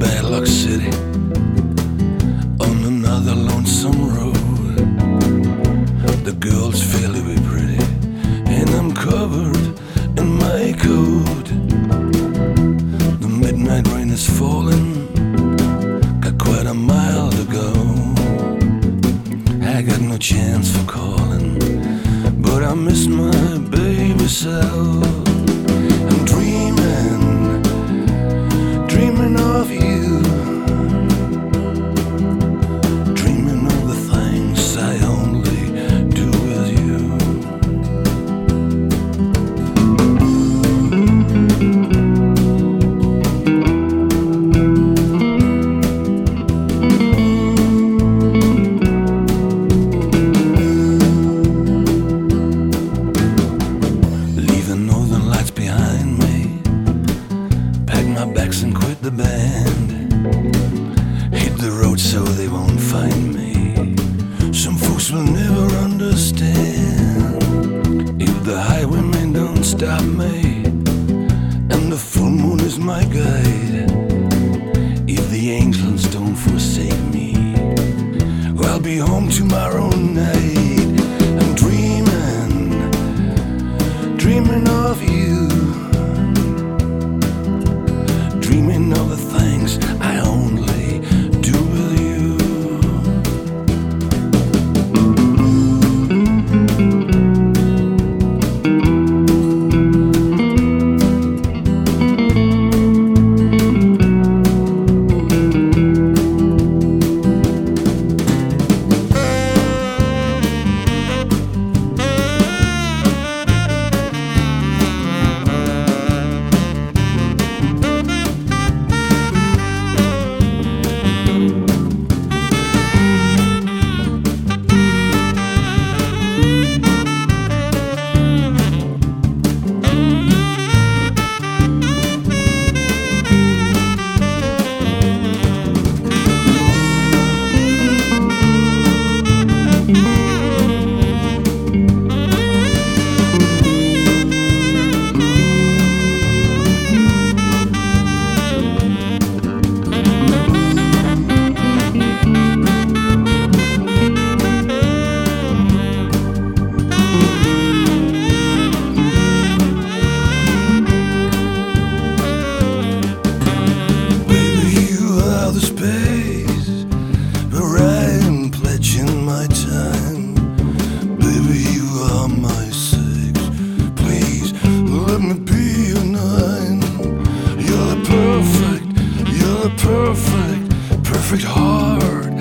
Bad Luck City on another lonesome road. The girl's fairly pretty, and I'm covered in my coat. The midnight rain is falling, got quite a mile to go. I got no chance for calling, but I miss my baby so. I'm dreaming of you, dreaming of the things I only do with you. Leave the northern lights behind me, pack my bags and quit the band. Hit the road so they won't find me. Some folks will never understand if the highwaymen don't stop me, and the full moon is my guide. If the angels don't forsake me, I'll be home tomorrow night. I'm dreaming of you, dreaming of the things I only do with you. Perfect heart